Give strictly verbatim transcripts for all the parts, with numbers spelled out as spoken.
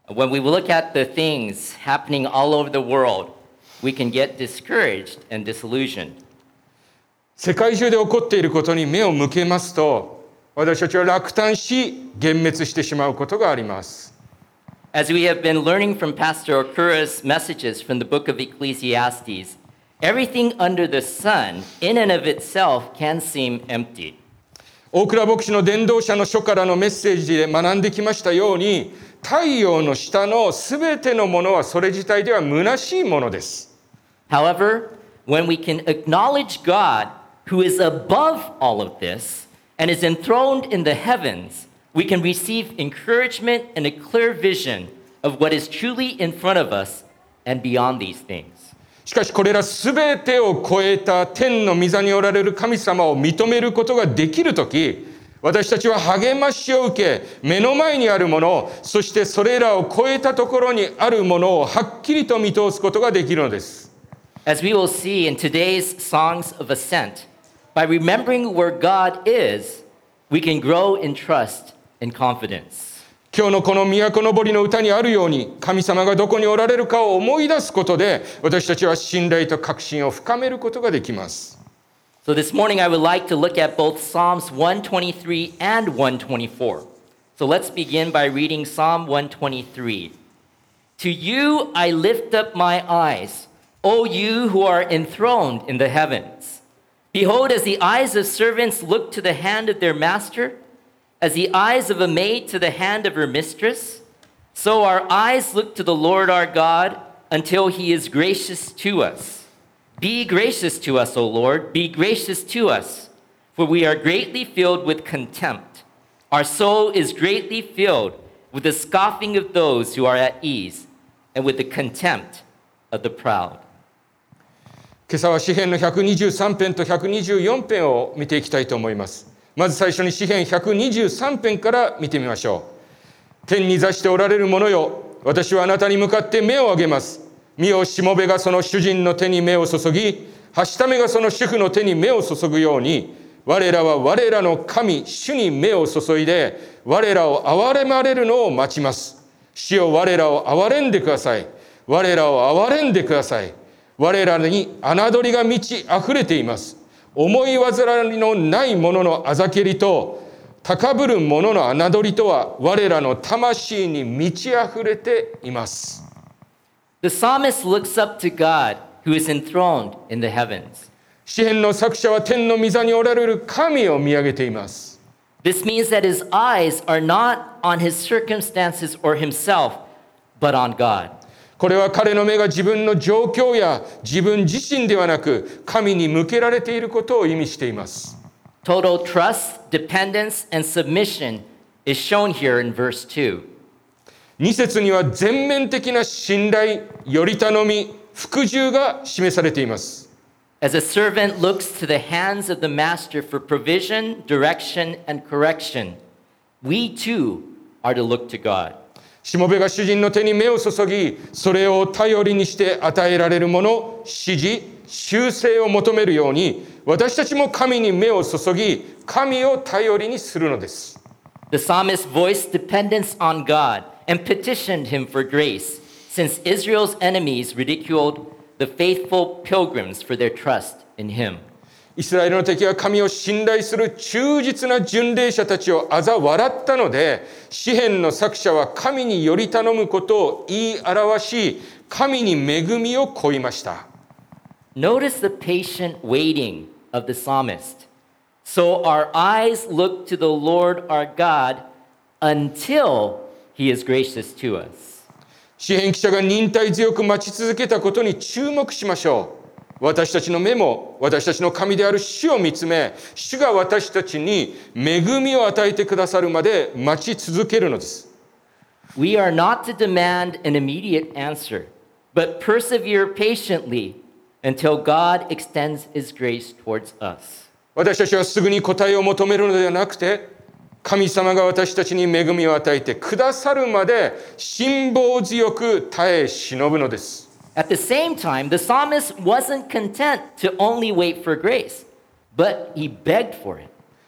When we look at the things happening all over the world, we can get discouraged and disillusioned. 世界中で起こっていることに目を向けますと、私たちは落胆し、幻滅してしまうことがあります。 As we have been learning from Pastor Okura's messages from the book of Ecclesiastes, everything under the sun, in and of itself, can seem empty. 大倉牧師の伝道者の書からのメッセージで学んできましたように、太陽の下のすべてのものはそれ自体では虚しいものです。 However, when we can acknowledge God, who is above all of this and is enthroned in the heavens, we can receive encouragement and a clear vision of what is truly in front of us and beyond these things. しかしこれらすべてを超えた天の御座におられる神様を認めることができるとき、私たちは励ましを受け、目の前にあるもの、そしてそれらを超えたところにあるものをはっきりと見通すことができるのです。 As we will see in today's Songs of Ascent, by remembering where God is, we can grow in trust and confidence. 今日のこの都のぼりの歌にあるように、神様がどこにおられるかを思い出すことで、私たちは信頼と確信を深めることができます。 So this morning I would like to look at both Psalms one twenty-three and one twenty-four. So let's begin by reading Psalm one twenty-three. To you I lift up my eyes, O you who are enthroned in the heavens. Behold, as the eyes of servants look to the hand of their master, as the eyes of a maid to the hand of her mistress, so our eyes look to the Lord our God until he is gracious to us. Be gracious to us, O Lord, be gracious to us, for we are greatly filled with contempt. Our soul is greatly filled with the scoffing of those who are at ease, and with the contempt of the proud. 今朝は詩編のひゃくにじゅうさん編とひゃくにじゅうよん編を見ていきたいと思います。まず最初に詩編ひゃくにじゅうさん編から見てみましょう。天に座しておられる者よ、私はあなたに向かって目を上げます。見よ、しもべがその主人の手に目を注ぎ、はしためがその主婦の手に目を注ぐように、我らは我らの神、主に目を注いで、我らを憐れまれるのを待ちます。主よ、我らを憐れんでください。我らを憐れんでください。我らに侮りが満ち溢れています。思い煩いのない者のあざけりと、高ぶる者の侮りとは、我らの魂に満ち溢れています。 The psalmist looks up to God, who is enthroned in the heavens. 詩編の作者は天の御座におられる神を見上げています。 This means that his eyes are not on his circumstances or himself, but on God. これは彼の目が自分の状況や自分自身ではなく、神に向けられていることを意味しています。 Total trust, dependence, and submission is shown here in verse two. 二節には全面的な信頼、より頼み、服従が示されています。 As a servant looks to the hands of the master for provision, direction, and correction, we too are to look to God. しもべが主人の手に目を注ぎ、それを頼りにして与えられるもの、指示、修正を求めるように、私たちも神に目を注ぎ、神を頼りにするのです。 The psalmist voiced dependence on God and petitioned him for grace, since Israel's enemies ridiculed the faithful pilgrims for their trust in him. イスラエルの敵は神を信頼する忠実な巡礼者たちを嘲笑ったので、詩編の作者は神により頼むことを言い表し、神に恵みを乞いました。 Notice the patient waiting of the psalmist. So our eyes look to the Lord our God until he is gracious to us. 詩編記者が忍耐強く待ち続けたことに注目しましょう。私たちの目も私たちの神である主を見つめ、主が私たちに恵みを与えてくださるまで待ち続けるのです。 We are not to demand an immediate answer, but persevere patiently until God extends his grace towards us. 私たちはすぐに答えを求めるのではなくて、神様が私たちに恵みを与えてくださるまで辛抱強く耐え忍ぶのです。 At the same time, the psalmist wasn't content to only wait for grace, but he begged for it.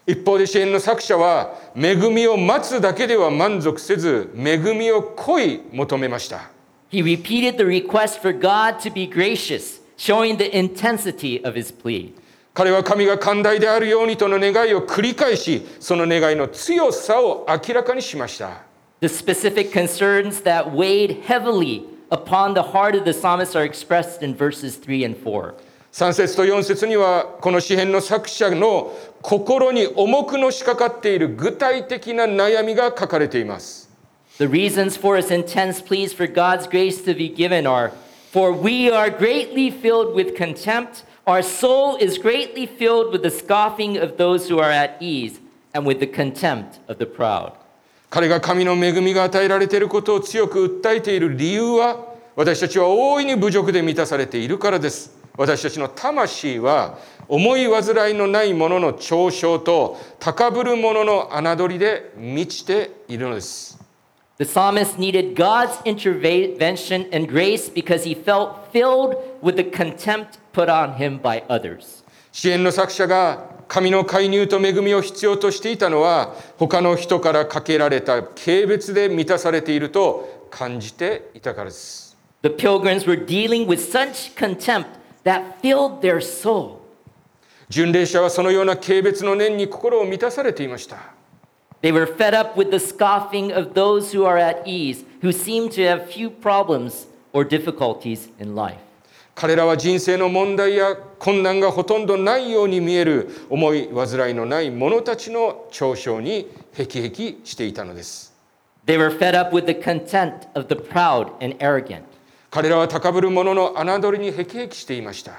一方で詩篇の作者は恵みを待つだけでは満足せず、恵みを恋求めました。 He repeated the request for God to be gracious, showing the intensity of his plea. 彼は神が寛大であるようにとの願いを繰り返し、その願いの強さを明らかにしました。 The specific concerns that weighed heavily upon the heart of the psalmist are expressed in verses three and four. さん節とよん節にはこの詩篇の作者の心に重くのしかかっている具体的な悩みが書かれています。 The reasons for his intense pleas for God's grace to be given are, for we are greatly filled with contempt, our soul is greatly filled with the scoffing of those who are at ease, and with the contempt of the proud. 彼が神の恵みが与えられていることを強く訴えている理由は、私たちは大いに侮辱で満たされているからです。私たちの魂は思い煩いのないものの嘲笑と高ぶる者の侮りで満ちているのです。 The psalmist needed God's intervention and grace because he felt filled with the contempt put on him by others. 詩篇の作者が神の介入と恵みを必要としていたのは、他の人からかけられた軽蔑で満たされていると感じていたからです。 The pilgrims were dealing with such contempt that filled their soul. 巡礼者はそのような軽蔑の念に心を満たされていました。 They were fed up with the scoffing of those who are at ease, who seem to have few problems or difficulties in life. 彼らは人生の問題や困難がほとんどないように見える思い煩いのない者たちの嘲笑に辟易していたのです。 They were fed up with the contempt of the proud and arrogant. 彼らは高ぶる者の侮りに辟易していました。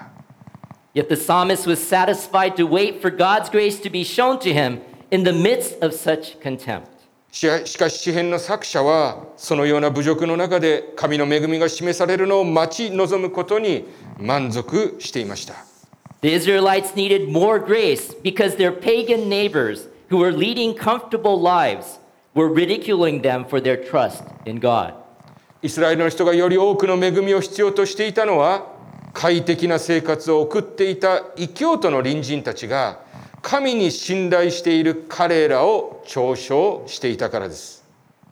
Yet the psalmist was satisfied to wait for God's grace to be shown to him in the midst of such contempt. しかし詩篇の作者はそのような侮辱の中で神の恵みが示されるのを待ち望むことに満足していました。 The Israelites needed more grace because their pagan neighbors who were leading comfortable lives were ridiculing them for their trust in God. イスラエルの人がより多くの恵みを必要としていたのは、快適な生活を送っていた異教徒の隣人たちが神に信頼している彼らを嘲笑していたからです。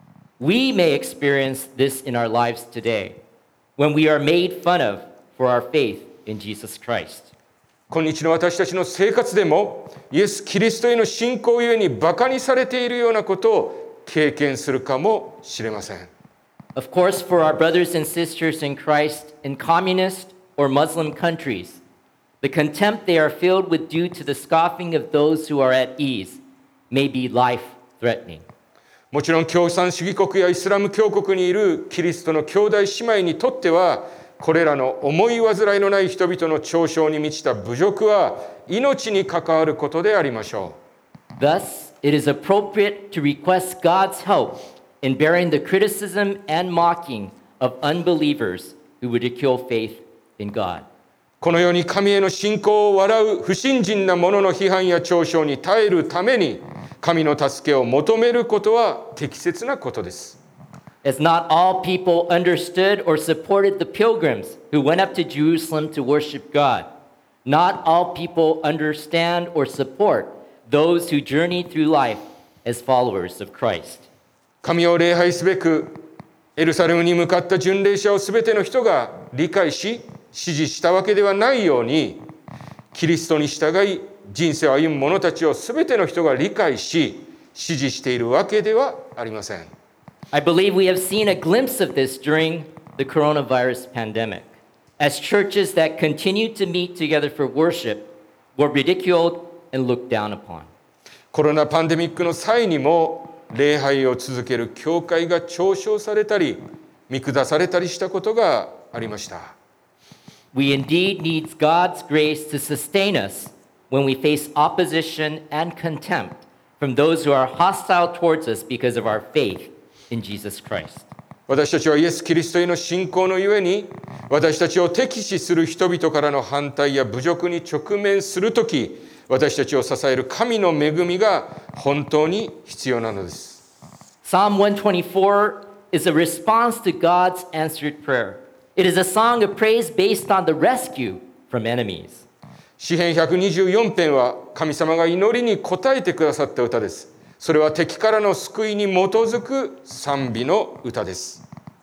We may experience this in our lives today when we are made fun of for our faith in Jesus Christ. 今日の私たちの生活でもイエス・キリストへの信仰ゆえにバカにされているようなことを経験するかもしれません。 Of course, for our brothers and sisters in Christ in communist or Muslim countries, the contempt they are filled with due to the scoffing of those who are at ease may be life-threatening. もちろん共産主義国やイスラム教国にいるキリストの兄弟姉妹にとっては、これらの思い煩いのない人々の嘲笑に満ちた侮辱は命に関わることでありましょう。Thus, it is appropriate to request God's help in bearing the criticism and mocking of unbelievers who ridicule faith in God. このように神への信仰を笑う不信心な者の批判や嘲笑に耐えるために神の助けを求めることは適切なことです。 As not all people understood or supported the pilgrims who went up to Jerusalem to worship God, not all people understand or support those who journey through life as followers of Christ. 神を礼拝すべくエルサレムに向かった巡礼者をすべての人が理解し支持したわけではないように、キリストに従い人生を歩む者たちをすべての人が理解し支持しているわけではありません。 I believe we have seen a glimpse of this during the coronavirus pandemic, as churches that continued to meet together for worship were ridiculed and looked down upon. コロナパンデミックの際にも礼拝を続ける教会が嘲笑されたり見下されたりしたことがありました。 We indeed need God's grace to sustain us when we face opposition and contempt from those who are hostile towards us because of our faith in Jesus Christ. 私たちはイエス・キリストへの信仰のゆえに、私たちを敵視する人々からの反対や侮辱に直面するとき、私たちを支える神の恵みが本当に必要なのです。 Psalm one twenty-four is a response to God's answered prayer. It is a song of praise based on the rescue from enemies. 詩編ひゃくにじゅうよん編は神様が祈りに応えてくださった歌です。それは敵からの救いに基づく賛美の歌です。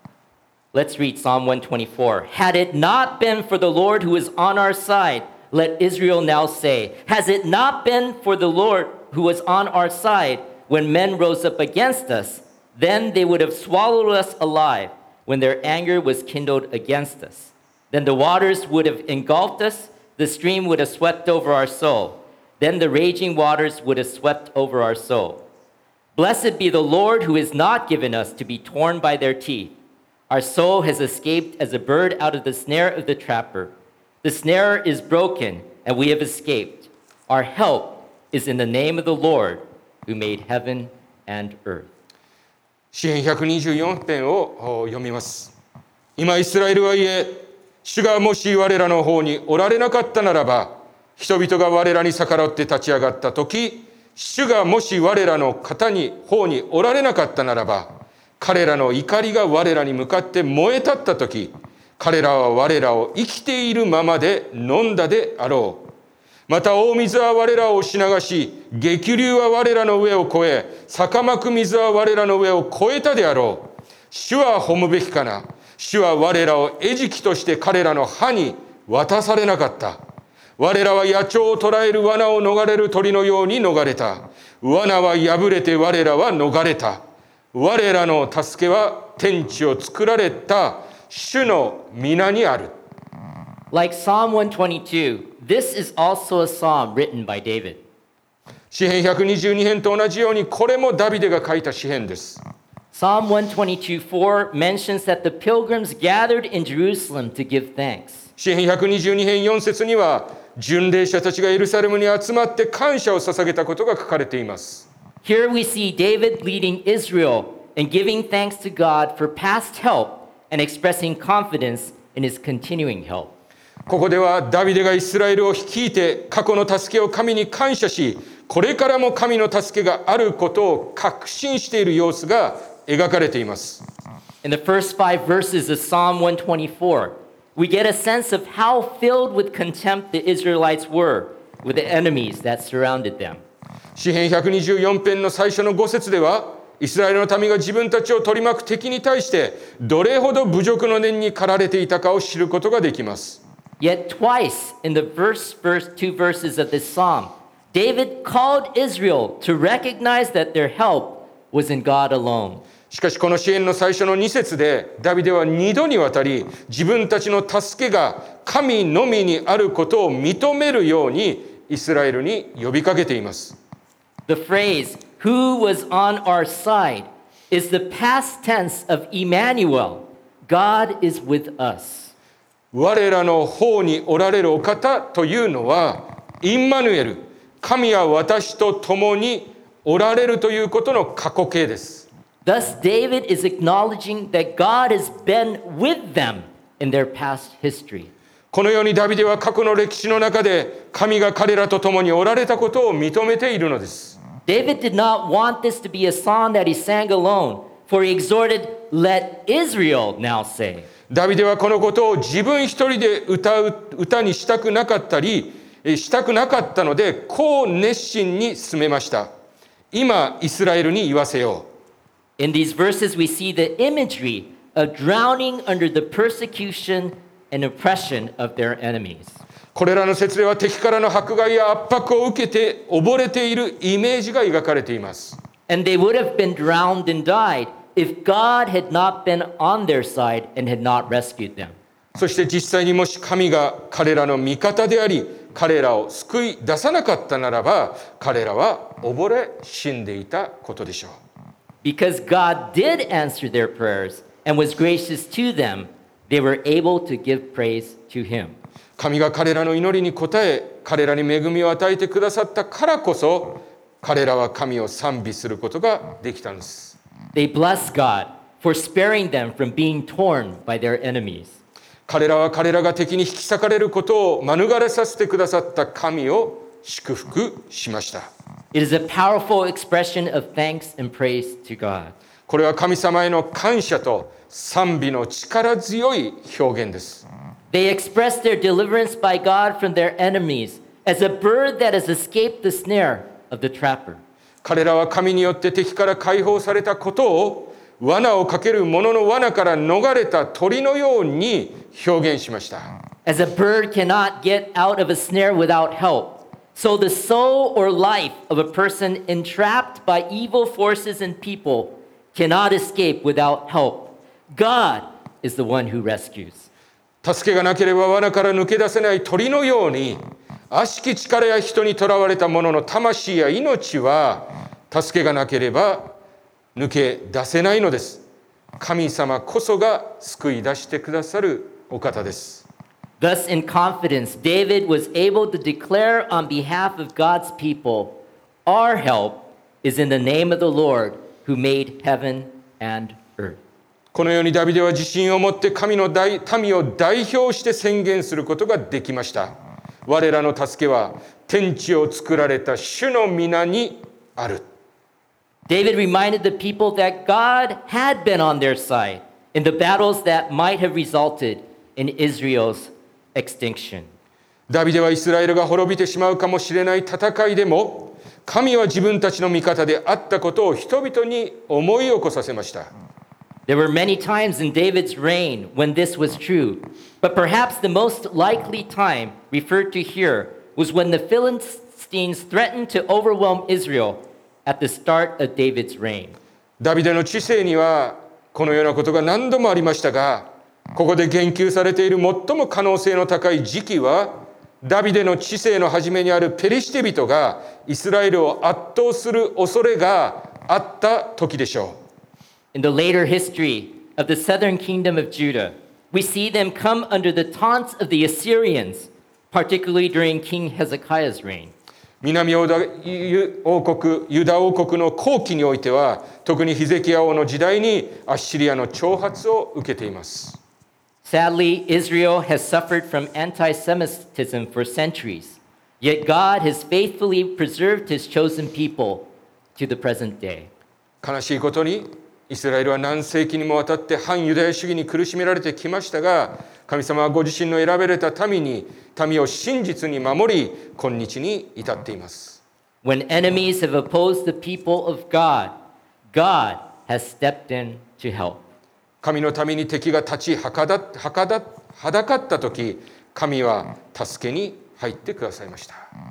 Let's read Psalm one twenty-four. Had it not been for the Lord who is on our side, let Israel now say, has it not been for the Lord who was on our side when men rose up against us, then they would have swallowed us alive when their anger was kindled against us. Then the waters would have engulfed us, the stream would have swept over our soul. Then the raging waters would have swept over our soul. Blessed be the Lord who has not given us to be torn by their teeth. Our soul has escaped as a bird out of the snare of the trapper. The snare is broken, and we have escaped. Our help is in the name of the Lord who made heaven and earth. 詩編ひゃくにじゅうよん編を読みます。今イスラエルは言え、主がもし我らの方におられなかったならば、人々が我らに逆らって立ち上がったとき、主がもし我らの方に方におられなかったならば、彼らの怒りが我らに向かって燃え立ったとき、彼らは我らを生きているままで飲んだであろう。また大水は我らを押し流し、激流は我らの上を越え、逆まく水は我らの上を越えたであろう。主は褒むべきかな。主は我らを餌食として彼らの歯に渡されなかった。我らは野鳥を捕らえる罠を逃れる鳥のように逃れた。罠は破れて我らは逃れた。我らの助けは天地を作られた主の皆にある。 Like Psalm one twenty-two, this is also a psalm written by David. 詩編ひゃくにじゅうに編と同じように、これもダビデが書いた詩編です。 Psalm one twenty-two four mentions that the pilgrims gathered in Jerusalem to give thanks. 詩編ひゃくにじゅうに編よん節には、巡礼者たちがエルサレムに集まって感謝を捧げたことが書かれています。 Here we see David leading Israel in giving thanks to God for past help and expressing confidence in his continuing help. ここではダビデがイスラエルを率いて過去の助けを神に感謝し、これからも神の助けがあることを確信している様子が描かれています。 In the first five verses of Psalm one twenty-four, we get a sense of how filled with contempt the Israelites were with the enemies that surrounded them. 詩編ひゃくにじゅうよん編の最初のご節では、イスラエルの民が自分たちを取り巻く敵に対してどれほど侮辱の念に駆られていたかを知ることができます。 Yet twice in the verse, verse, two verses of this psalm, David called Israel to recognize that their help was in God alone. しかしこの詩編の最初のに節でダビデはにどにわたり自分たちの助けが神のみにあることを認めるようにイスラエルに呼びかけています。 The phrase, who was on our side, is the past tense of Emmanuel. God is with us. 我らの方におられるお方というのは、インマヌエル、神は私と共におられるということの過去形です。 Thus, David is acknowledging that God has been with them in their past history. このようにダビデは過去の歴史の中で神が彼らと共におられたことを認めているのです。 David did not want this to be a song that he sang alone, for he exhorted, let Israel now say. ダビデはこのことを自分一人で歌う歌にしたくなかったりしたくなかったので、こう熱心に進めました。今イスラエルに言わせよう。In these verses we see the imagery of drowning under the persecution and oppression of their enemies. これらの説では敵からの迫害や圧迫を受けて溺れているイメージが描かれています。 And they would have been drowned and died if God had not been on their side and had not rescued them. そして実際にもし神が彼らの味方であり、彼らを救い出さなかったならば、彼らは溺れ死んでいたことでしょう。 Because God did answer their prayers and was gracious to them, they were able to give praise to him. 神が彼らの祈りに応え、彼らに恵みを与えてくださったからこそ、彼らは神を賛美することができたんです。 They bless God for sparing them from being torn by their enemies. 彼らは彼らが敵に引き裂かれることを免れさせてくださった神を祝福しました。 It is a powerful expression of thanks and praise to God. これは神様への感謝と賛美の力強い表現です。 They expressed their deliverance by God from their enemies as a bird that has escaped the snare of the trapper. 彼らは神によって敵から解放されたことを、罠をかける者の罠から逃れた鳥のように表現しました。 As a bird cannot get out of a snare without help, so the soul or life of a person entrapped by evil forces and people cannot escape without help. God is the one who rescues. 助けがなければ罠から抜け出せない鳥のように、悪しき力や人にとらわれた者の魂や命は助けがなければ抜け出せないのです。神様こそが救い出してくださるお方です。 Thus, in confidence, David was able to declare on behalf of God's people, "Our help is in the name of the Lord who made heaven and earth." このようにダビデは自信を持って神の大民を代表して宣言することができました。我らの助けは天地を作られた主の皆にある。 David reminded the people that God had been on their side in the battles that might have resulted in Israel's extinction. ダビデはイスラエルが滅びてしまうかもしれない戦いでも、神は自分たちの味方であったことを人々に思い起こさせました。 There were many times in David's reign when this was true, but perhaps the most likely time referred to here was when the Philistines threatened to overwhelm Israel at the start of David's reign. ダビデの治世にはこのようなことが何度もありましたが、ここで言及されている最も可能性の高い時期は、ダビデの治世の初めにあるペリシテ人がイスラエルを圧倒する恐れがあった時でしょう。 In the later history of the southern kingdom of Judah, we see them come under the taunts of the Assyrians, particularly during King Hezekiah's reign. 南王国、ユダ王国の後期においては、特にヒゼキヤ王の時代にアッシリアの挑発を受けています。 Sadly, Israel has suffered from anti-Semitism for centuries, yet God has faithfully preserved his chosen people to the present day. 悲しいことに、イスラエルは何世紀にもわたって反ユダヤ主義に苦しめられてきましたが、神様はご自身の選ばれた民に、民を真実に守り、今日に至っています。 When enemies have opposed the people of God, God has stepped in to help. 神のために敵が立ちはかだはかだはだかったとき、神は助けに入ってくださいました。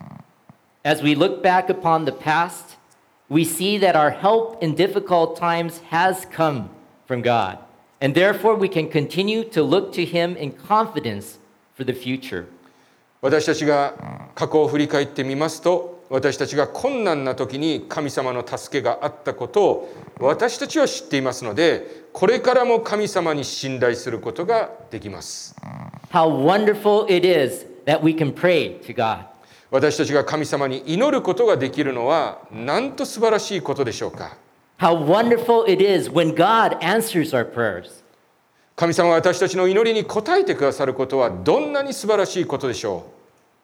As we look back upon the past, we see that our help in difficult times has come from God, and therefore we can continue to look to Him in confidence for the future. 私たちが過去を振り返ってみますと、私たちが困難な時に神様の助けがあったことを私たちは知っていますので、これからも神様に信頼することができます。 How wonderful it is that we can pray to God. 私たちが神様に祈ることができるのはなんと素晴らしいことでしょうか。 How wonderful it is when God answers our prayers. 神様が私たちの祈りに応えてくださることはどんなに素晴らしいことでしょう。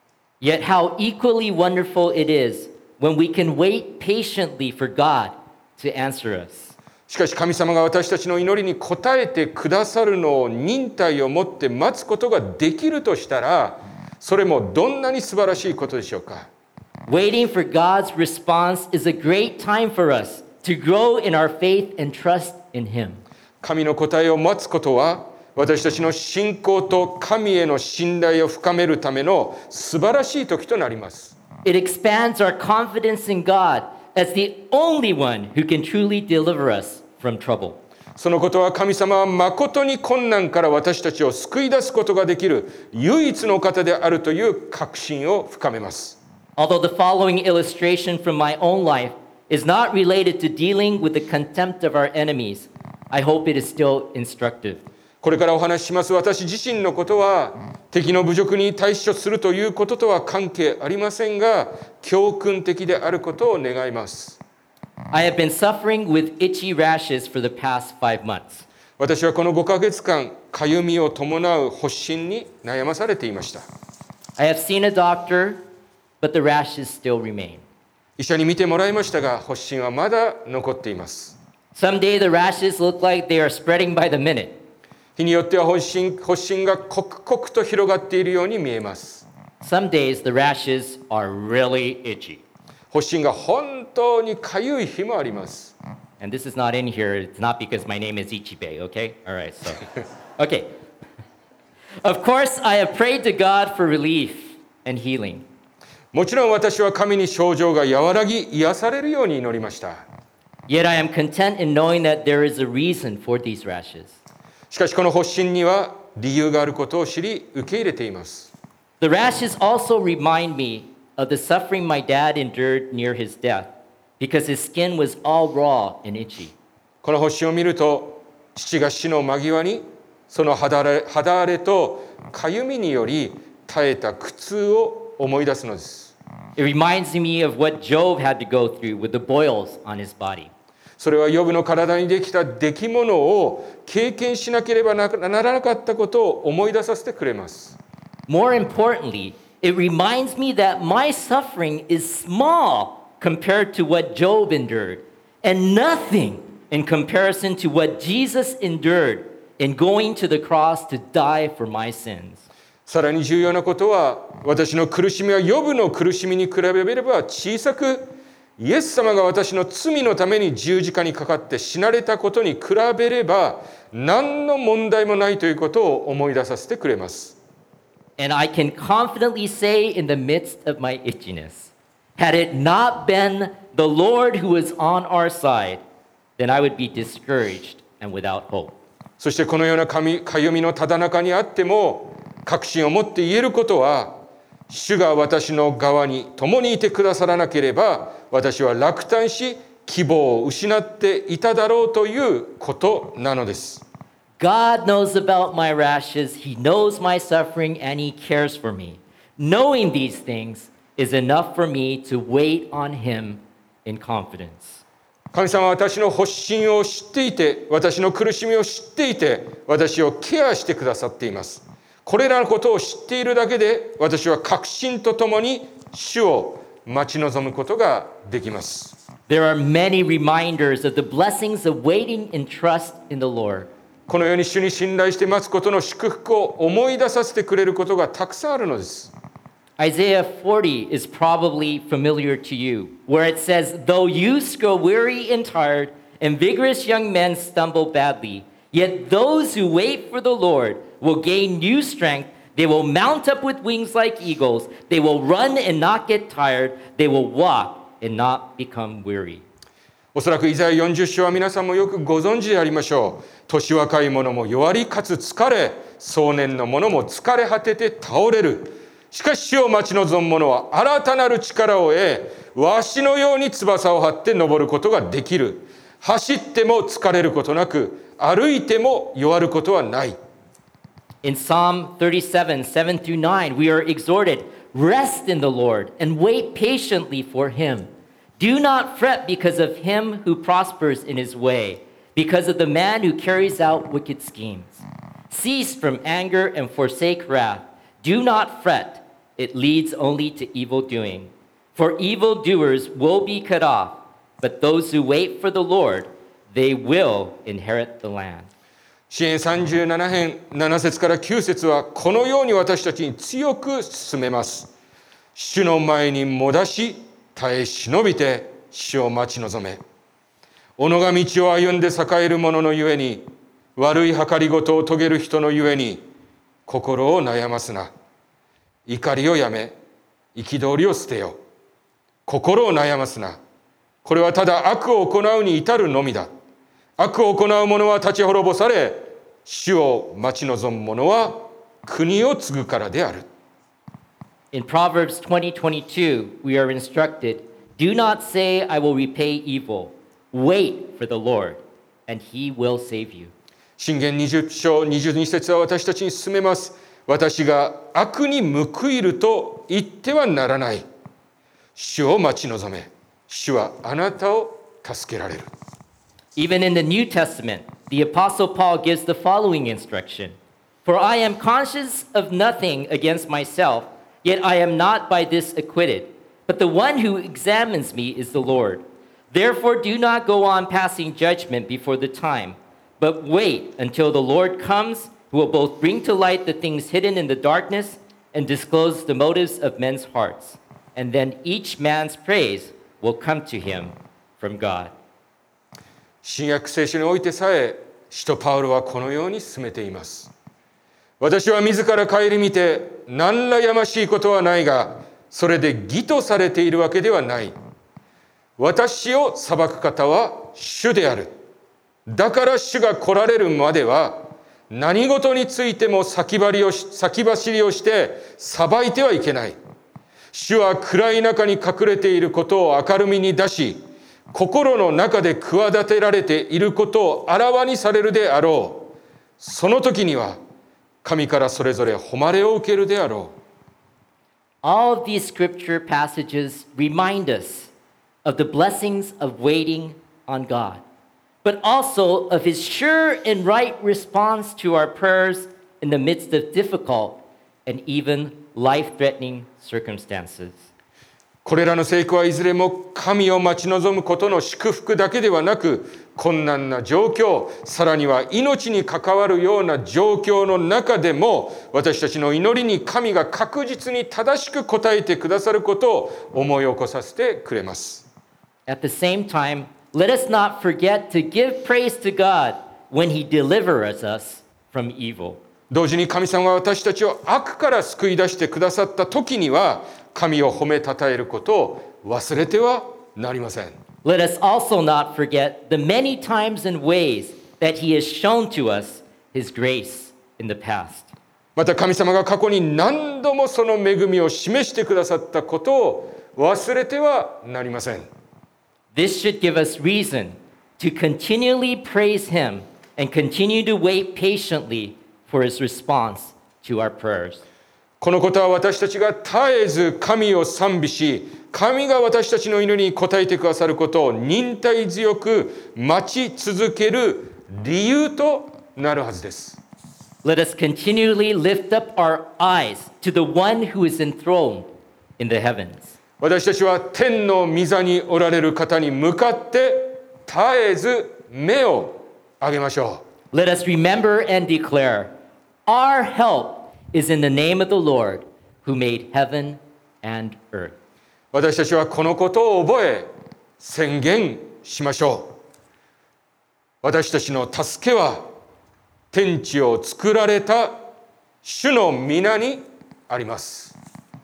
Yet how equally wonderful it is when we can wait patiently for God to answer us. しかし神様が私たちの祈りに応えてくださるのを忍耐を持って待つことができるとしたら、それもどんなに素晴らしいことでしょうか。 Waiting for God's response is a great time for us to grow in our faith and trust in Him. 神の答えを待つことは、私たちの信仰と神への信頼を深めるための素晴らしい時となります。 It expands our confidence in God as the only one who can truly deliver us from trouble. そのことは神様は誠に困難から私たちを救い出すことができる唯一の方であるという確信を深めます。 Although the following illustration from my own life is not related to dealing with the contempt of our enemies, I hope it is still instructive. これからお話しします私自身のことは敵の侮辱に対処するということとは関係ありませんが、教訓的であることを願います。 I have been suffering with itchy rashes for the past five months. 私はこのごかげつかん、かゆみを伴う発疹に悩まされていました。 I have seen a doctor, but the rashes still remain. 医者に見てもらいましたが、発疹はまだ残っています。 Someday the rashes look like they are spreading by the minute. 日によっては発疹、発疹が刻々と広がっているように見えます。 Some days the rashes are really itchy. 発疹が本当にかゆい日もあります。 And this is not in here. It's not because my name is Ichibei, okay? All right, so. Okay. Of course, I have prayed to God for relief and healing. もちろん私は神に症状が和らぎ癒されるように祈りました。 Yet I am content in knowing that there is a reason for these rashes. しかしこの発疹には理由があることを知り受け入れています。 The rashes also remind me of the suffering my dad endured near his death because his skin was all raw and itchy. この発疹を見ると父が死の間際にその肌荒れ、肌荒れとかゆみにより耐えた苦痛を思い出すのです。 It reminds me of what Job had to go through with the boils on his body. それはヨブの体にできた出来物を経験しなければならなかったことを思い出させてくれます。 More importantly, it reminds me that my suffering is small compared to what Job endured, and nothing in comparison to what Jesus endured in going to the cross to die for my sins. さらに重要なことは、私の苦しみはヨブの苦しみに比べれば小さく、イエス様が私の罪のために十字架にかかって死なれたことに比べれば何の問題もないということを思い出させてくれます。 And I can confidently say in the midst of my itchiness, had it not been the Lord who was on our side, then I would be discouraged and without hope. そしてこのようなかゆみのただ中にあっても、確信を持って言えることは、主が私の側に共にいてくださらなければ、私は落胆し、希望を失っていただろうということなのです。 God knows about my rashes, He knows my suffering, and He cares for me. Knowing these things is enough for me to wait on Him in confidence. 神様は私の発疹を知っていて、私の苦しみを知っていて、私をケアしてくださっています。これらのことを知っているだけで、私は確信とともに主を待ち望むことができます。 There are many reminders of the blessings of waiting in trust in the Lord. このように主に信頼して待つことの祝福を思い出させてくれることがたくさんあるのです。 Isaiah forty is probably familiar to you, where it says, "Though youths grow weary and tired, and vigorous young men stumble badly, yet those who wait for the Lord will gain new strength. They will mount up with wings like eagles. They will run and not get tired. They will walk and not become weary." おそらくイザヤよんじゅう章は皆さんもよくご存知でありましょう。年若い者も弱りかつ疲れ、壮年の者も疲れ果てて倒れる。しかし主を待ち望む者は新たなる力を得、わしのように翼を張って登ることができる。走っても疲れることなく、歩いても弱ることはない。 In Psalm thirty-seven, seven through nine, we are exhorted, "Rest in the Lord and wait patiently for Him. Do not fret because of him who prospers in his way, because of the man who carries out wicked schemes. Cease from anger and forsake wrath. Do not fret. It leads only to evil doing. For evildoers will be cut off, but those who wait for the Lord, they will inherit the land." 詩編さんじゅうなな編なな節からきゅう節はこのように私たちに強く進めます。主の前にもだし、耐え忍びて主を待ち望め。己が道を歩んで栄える者のゆえに、悪い計りごとを遂げる人のゆえに、心を悩ますな。怒りをやめ、憤りを捨てよ。心を悩ますな。これはただ悪を行うに至るのみだ。悪を行う者は立ち滅ぼされ、主を待ち望む者は国を継ぐからである。 In Proverbs twenty twenty-two, we are instructed, "Do not say, I will repay evil. Wait for the Lord, and He will save you." 箴言にじゅう章にじゅうに節は私たちに進めます。私が悪に報いると言ってはならない。主を待ち望め。主はあなたを助けられる。 Even in the New Testament, the Apostle Paul gives the following instruction, "For I am conscious of nothing against myself, yet I am not by this acquitted. But the one who examines me is the Lord. Therefore do not go on passing judgment before the time, but wait until the Lord comes, who will both bring to light the things hidden in the darkness and disclose the motives of men's hearts, and then each man's praise will come to him from God. 新約聖書においてさえ、使徒パウロはこのように進めています。私は自ら顧みて、何らやましいことはないが、それで義とされているわけではない。私を裁く方は主である。だから主が来られるまでは、何事についても先張りをし、先走りをして裁いてはいけない。主は暗い中に隠れていることを明るみに出し、心の中で企てられていることをあらわにされるであろう。その時には、神からそれぞれ誉れを受けるであろう。All of these scripture passages remind us of the blessings of waiting on God, but also of his sure and right response to our prayers in the midst of difficult and even life-threatening circumstances. これらの聖句はいずれも神を待ち望むことの祝福だけではなく、困難な状況、さらには命に関わるような状況の中でも、私たちの祈りに神が確実に正しく答えてくださることを思い起こさせてくれます。 At the same time, let us not forget to give praise to God when he delivers us from evil. 同時に神様が私たちを悪から救い出してくださった時には、神を褒めたたえることを忘れてはなりません。 Let us also not forget the many times and ways that he has shown to us his grace in the past. また神様が過去に何度もその恵みを示してくださったことを忘れてはなりません。 This should give us reason to continually praise him and continue to wait patiently for his response to our prayers. このことは私たちが絶えず神を賛美し、神が私たちの祈りに応えてくださることを忍耐強く待ち続ける理由となるはずです。 Let us continually lift up our eyes to the one who is enthroned in the heavens. 私たちは天の御座におられる方に向かって絶えず目を上げましょう。Let us remember and declare, our help is in the name of the Lord who made heaven and earth. 私たちはこのことを覚え宣言しましょう。私たちの助けは天地を作られた主の皆にあります。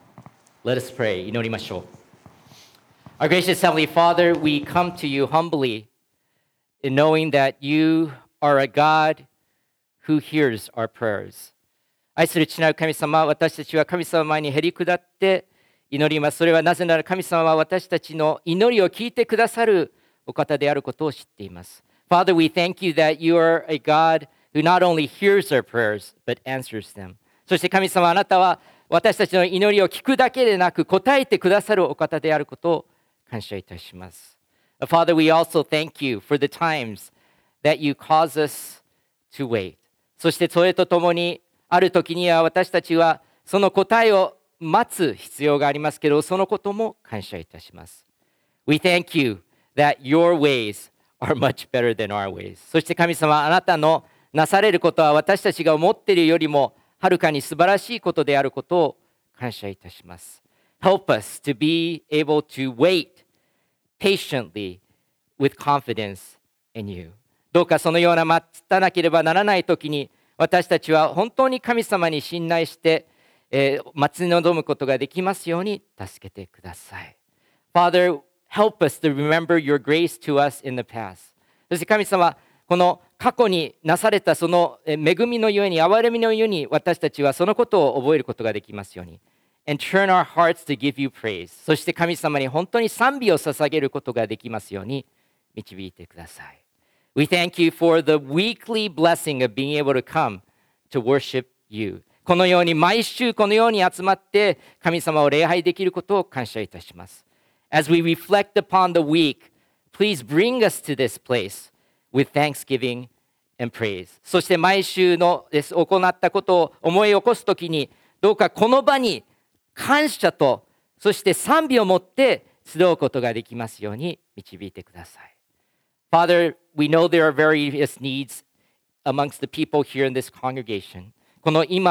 Let us pray. 祈りましょう。Our gracious Heavenly Father, we come to you humbly in knowing that you are a God who hears our prayers. 愛する父なる神様、私たちは神様の前にへり下って祈ります。それはなぜなら神様は私たちの祈りを聞いてくださるお方であることを知っています。Father, we thank you that you are a God who not only hears our prayers, but answers them. そして神様、あなたは私たちの祈りを聞くだけでなく答えてくださるお方であることを感謝いたします。Father, we also thank you for the times that you cause us to wait. そしてそれとともにある時には私たちはその答えを待つ必要がありますけど、そのことも感謝いたします。We thank you that your ways are much better than our ways. そして神様、あなたのなされることは私たちが思っているよりもはるかに素晴らしいことであることを感謝いたします。Help us to be able to wait patiently with confidence in you. どうかそのような待たなければならない時に私たちは本当に神様に信頼して、えー、待ち望むことができますように助けてください。Father, help us to remember your grace to us in the past. そして神様、この過去になされたその恵みのゆえに、憐れみのゆえに私たちはそのことを覚えることができますように。And turn our hearts to give you praise. そして神様に本当に賛美を捧げることができますように導いてください。We thank you for the weekly blessing of being able to come to worship you. このように毎週このように集まって神様を礼拝できることを感謝いたします。As we reflect upon the week, please bring us to this place with thanksgiving and praise. そして毎週のです行ったことを思い起こすときに、どうかこの場に感謝とそして賛美を持って集うことができますように導いてください。Father, we know there are various needs amongst the people here in this congregation. この今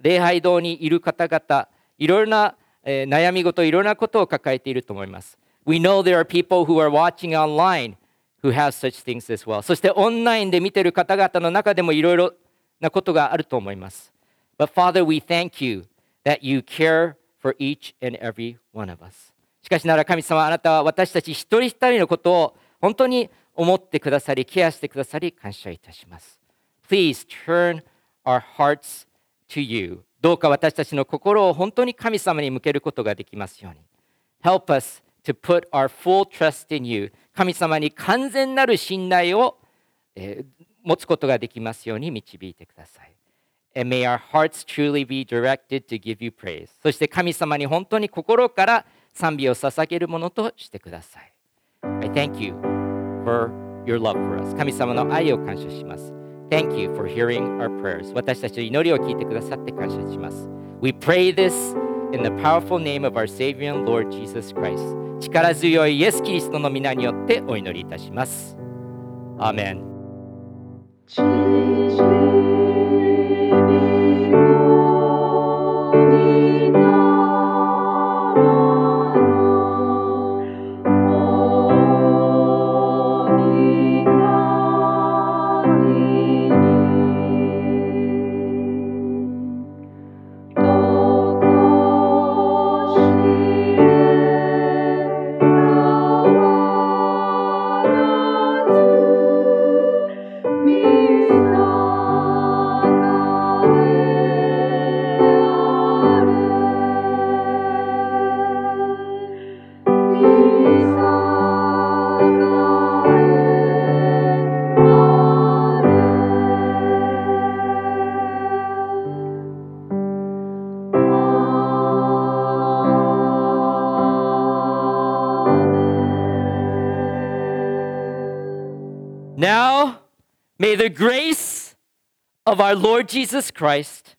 礼拝堂にいる方々、いろいろな、えー、悩み事、いろいろなことを抱えていると思います。We know there are people who are watching online who have such things as well. そしてオンラインで見ている方々の中でもいろいろなことがあると思います。But Father, we thank you that you care for each and every one of us. しかしながら神様、あなたは私たち一人一人のことを本当に思ってくださり、ケアしてくださり、感謝いたします。Please turn our hearts to you. どうか私たちの心を本当に神様に向けることができますように。Help us to put our full trust in you. 神様に完全なる信頼を、えー、持つことができますように導いてください。And may our hearts truly be directed to give you praise. そして神様に本当に心から賛美を捧げるものとしてください。I thank you for your love for us. 神様の愛を感謝します。Thank you for hearing our prayers. 私たちの祈りを聞いてくださって感謝します。We pray this in the powerful name of our Savior and Lord Jesus Christ. 力強いイエス・キリストの皆によってお祈りいたします。アーメン。Now, may the grace of our Lord Jesus Christ,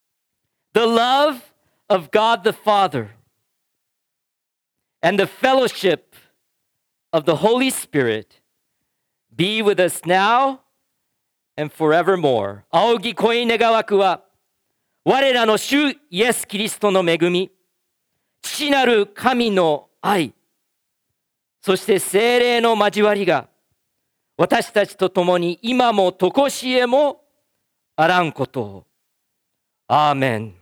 the love of God the Father, and the fellowship of the Holy Spirit be with us now and forevermore. 仰ぎ恋願わくは、我らの主イエス・キリストの恵み、父なる神の愛、そして聖霊の交わりが、私たちと共に今もとこしえもあらんことを。アーメン。